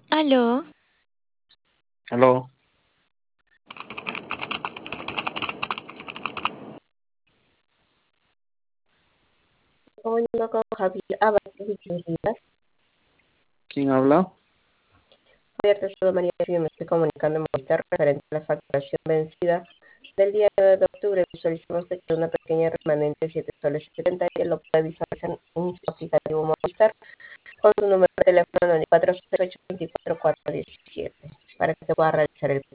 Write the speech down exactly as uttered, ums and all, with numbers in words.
Aló, Aló, Poniendo con Javier Abastos Díaz. ¿quién habla? Javier, te saludo María, yo me estoy comunicando en Movistar referente a la facturación vencida del día nueve de octubre. Visualizamos que queda una pequeña remanente de siete soles setenta y lo puede visualizar en su aplicativo Movistar con su número de teléfono noventa y cuatro cero ocho veinticuatro cuatrocientos diecisiete para que pueda realizar el